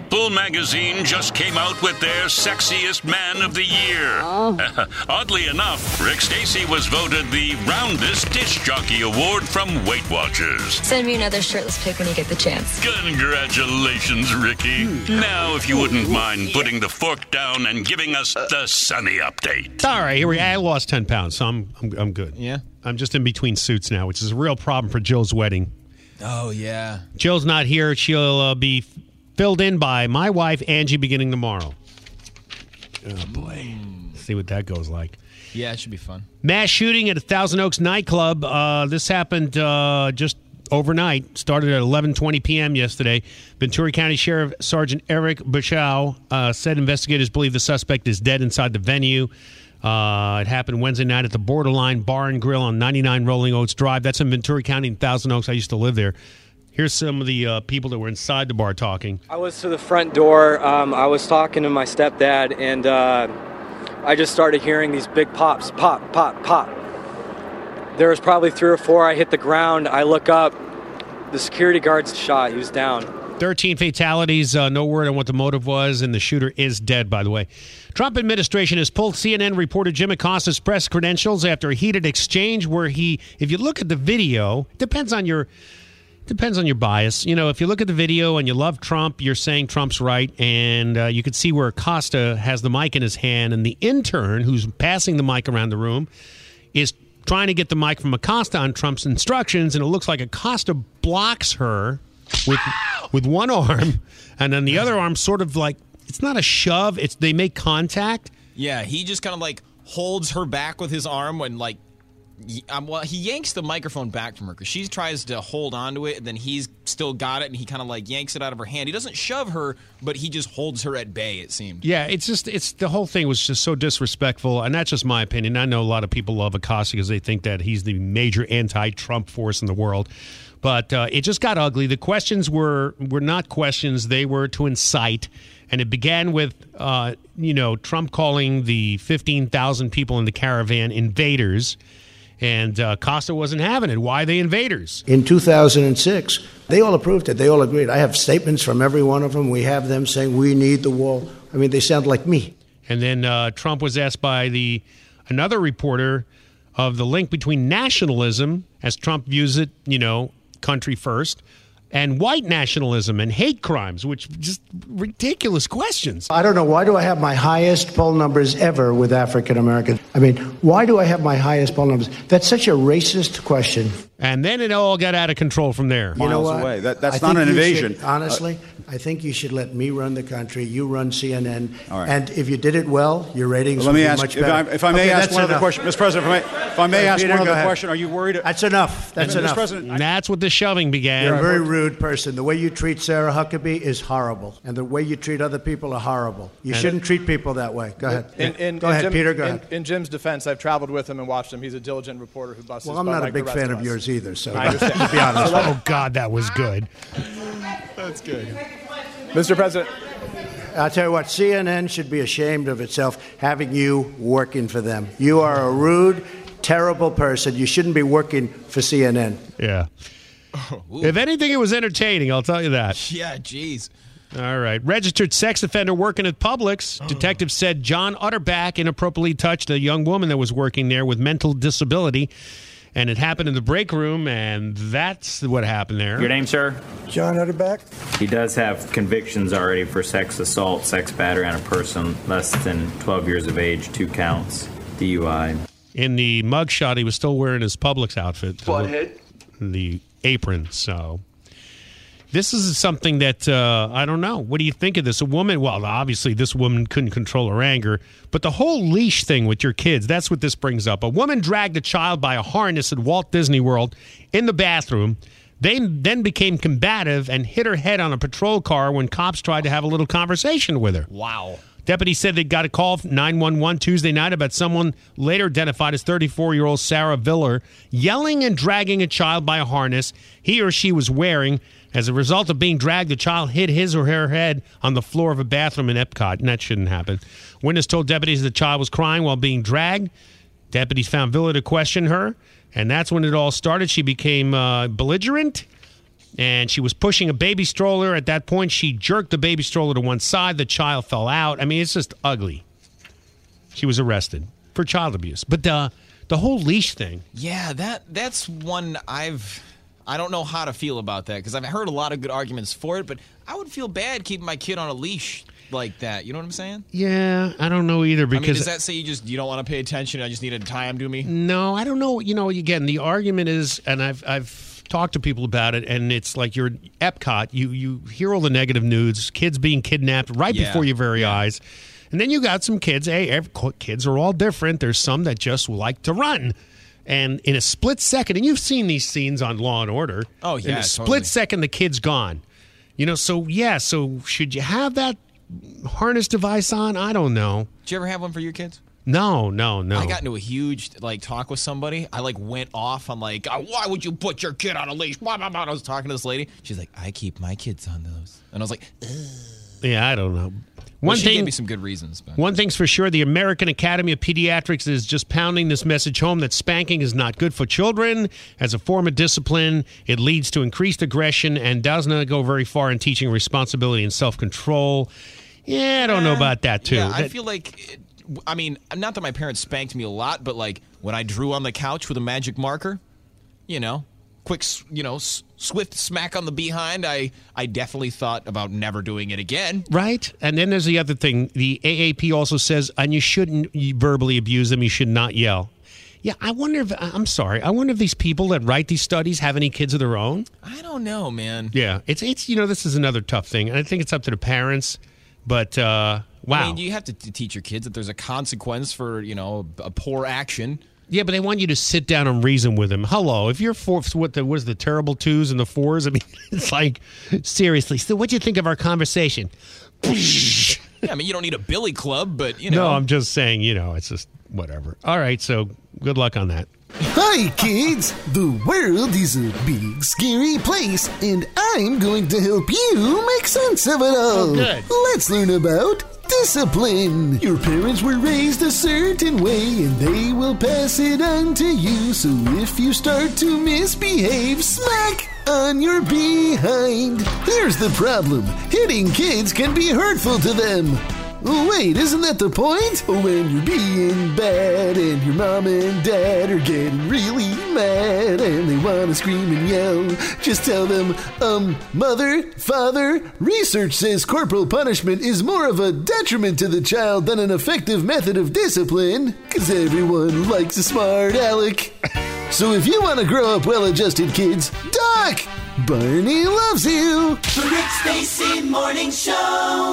People magazine just came out with their Sexiest Man of the Year. Oddly enough, Rick Stacy was voted the roundest disc jockey award from Weight Watchers. Send me another shirtless pic when you get the chance. Congratulations, Ricky. Now, if you wouldn't mind putting the fork down and giving us the sunny update. All right, here we. I lost 10 pounds, so I'm good. Yeah. I'm just in between suits now, which is a real problem for Jill's wedding. Oh, yeah. Jill's not here. She'll be filled in by my wife, Angie, beginning tomorrow. Oh, boy. See what that goes like. Yeah, it should be fun. Mass shooting at a Thousand Oaks nightclub. This happened just overnight. Started at 11:20 p.m. yesterday. Ventura County Sheriff Sergeant Eric Buchow said investigators believe the suspect is dead inside the venue. It happened Wednesday night at the Borderline Bar and Grill on 99 Rolling Oaks Drive. That's in Ventura County in Thousand Oaks. I used to live there. Here's some of the people that were inside the bar talking. I was to the front door. I was talking to my stepdad, and I just started hearing these big pops, pop, pop, pop. There was probably 3 or 4. I hit the ground. I look up. The security guard's shot. He was down. 13 fatalities, no word on what the motive was, and the shooter is dead, by the way. Trump administration has pulled CNN reporter Jim Acosta's press credentials after a heated exchange where he, if you look at the video, depends on your bias. You know, if you look at the video and you love Trump, you're saying Trump's right, and you could see where Acosta has the mic in his hand, and the intern who's passing the mic around the room is trying to get the mic from Acosta on Trump's instructions, and it looks like Acosta blocks her with one arm, and then the other arm sort of like, it's not a shove, it's they make contact. Yeah, he just kind of like holds her back with his arm when like, he yanks the microphone back from her because she tries to hold onto it, and then he's still got it, and he kind of like yanks it out of her hand. He doesn't shove her, but he just holds her at bay, it seemed. Yeah, it's the whole thing was just so disrespectful, and that's just my opinion. I know a lot of people love Acosta because they think that he's the major anti-Trump force in the world. But it just got ugly. The questions were not questions. They were to incite. And it began with, Trump calling the 15,000 people in the caravan invaders. And Costa wasn't having it. Why are they invaders? In 2006, they all approved it. They all agreed. I have statements from every one of them. We have them saying we need the wall. I mean, they sound like me. And then Trump was asked by another reporter of the link between nationalism, as Trump views it, country first, and white nationalism and hate crimes, which just ridiculous questions. I don't know. Why do I have my highest poll numbers ever with African Americans? I mean, why do I have my highest poll numbers? That's such a racist question. And then it all got out of control from there. You know what? Away. That's not an invasion. Honestly, I think you should let me run the country. You run CNN. All right. And if you did it well, your ratings would be much better. If I may ask one other question, Mr. President, if I may ask one other question, are you worried? That's enough. That's enough. Mr. President, that's what the shoving began. You're a very rude person. The way you treat Sarah Huckabee is horrible. And the way you treat other people are horrible. You shouldn't treat people that way. Go ahead. Go ahead, Peter. Go ahead. In Jim's defense, I've traveled with him and watched him. He's a diligent reporter who busts his butt. Well, I'm not like a big the rest fan of of us. yours either, so I understand. to be honest. Oh, God, that was good. That's good. Mr. President. I'll tell you what, CNN should be ashamed of itself having you working for them. You are a rude, terrible person. You shouldn't be working for CNN. Yeah. If anything, it was entertaining, I'll tell you that. Yeah, jeez. All right. Registered sex offender working at Publix. Detectives said John Utterback inappropriately touched a young woman that was working there with mental disability. And it happened in the break room, and that's what happened there. Your name, sir? John Utterback. He does have convictions already for sex assault, sex battery on a person less than 12 years of age, 2 counts, DUI. In the mugshot, he was still wearing his Publix outfit. Butthead. The apron, so... This is something that, I don't know. What do you think of this? A woman, well, obviously this woman couldn't control her anger, but the whole leash thing with your kids, that's what this brings up. A woman dragged a child by a harness at Walt Disney World in the bathroom. They then became combative and hit her head on a patrol car when cops tried to have a little conversation with her. Wow. Deputies said they got a call from 911 Tuesday night about someone later identified as 34-year-old Sarah Viller yelling and dragging a child by a harness he or she was wearing. As a result of being dragged, the child hit his or her head on the floor of a bathroom in Epcot, and that shouldn't happen. Witness told deputies the child was crying while being dragged. Deputies found Villa to question her, and that's when it all started. She became belligerent, and she was pushing a baby stroller. At that point, she jerked the baby stroller to one side. The child fell out. I mean, it's just ugly. She was arrested for child abuse. But the whole leash thing. Yeah, that's one I don't know how to feel about that, because I've heard a lot of good arguments for it, but I would feel bad keeping my kid on a leash like that. You know what I'm saying? Yeah, I don't know either. Because does that say you don't want to pay attention? I just need to tie him to me? No, I don't know. You know, again, the argument is, and I've talked to people about it, and it's like you're at Epcot. You hear all the negative news, kids being kidnapped right before your very eyes. And then you got some kids. Hey, kids are all different. There's some that just like to run. And in a split second, and you've seen these scenes on Law and Order. Oh, yeah, in a split second, the kid's gone. You know, so should you have that harness device on? I don't know. Did you ever have one for your kids? No. I got into a huge talk with somebody. I went off on why would you put your kid on a leash? Blah, blah, blah. I was talking to this lady. She's like, I keep my kids on those. And I was like, ugh. Yeah, I don't know. She gave me some good reasons. But. One thing's for sure, the American Academy of Pediatrics is just pounding this message home that spanking is not good for children. As a form of discipline, it leads to increased aggression and does not go very far in teaching responsibility and self-control. Yeah, I don't know about that, too. Yeah, I feel like, not that my parents spanked me a lot, but when I drew on the couch with a magic marker, quick, swift smack on the behind, I definitely thought about never doing it again. Right. And then there's the other thing. The AAP also says, and you shouldn't verbally abuse them. You should not yell. Yeah, I wonder if these people that write these studies have any kids of their own. I don't know, man. Yeah, it's this is another tough thing. And I think it's up to the parents. But, wow. You have to teach your kids that there's a consequence for, a poor action. Yeah, but they want you to sit down and reason with them. Hello, if you're was the terrible 2s and the 4s? I mean, it's like, seriously. So what'd you think of our conversation? Yeah, you don't need a billy club, but, No, I'm just saying, it's just whatever. All right, so good luck on that. Hi, kids! The world is a big, scary place, and I'm going to help you make sense of it all. Oh, good. Let's learn about discipline. Your parents were raised a certain way, and they will pass it on to you. So if you start to misbehave, smack on your behind. Here's the problem. Hitting kids can be hurtful to them. Wait, isn't that the point? When you're being bad and your mom and dad are getting really mad and they want to scream and yell, just tell them, mother, father, research says corporal punishment is more of a detriment to the child than an effective method of discipline, because everyone likes a smart aleck. So if you want to grow up well-adjusted kids, Doc, Barney loves you. The Rick Stacy Morning Show.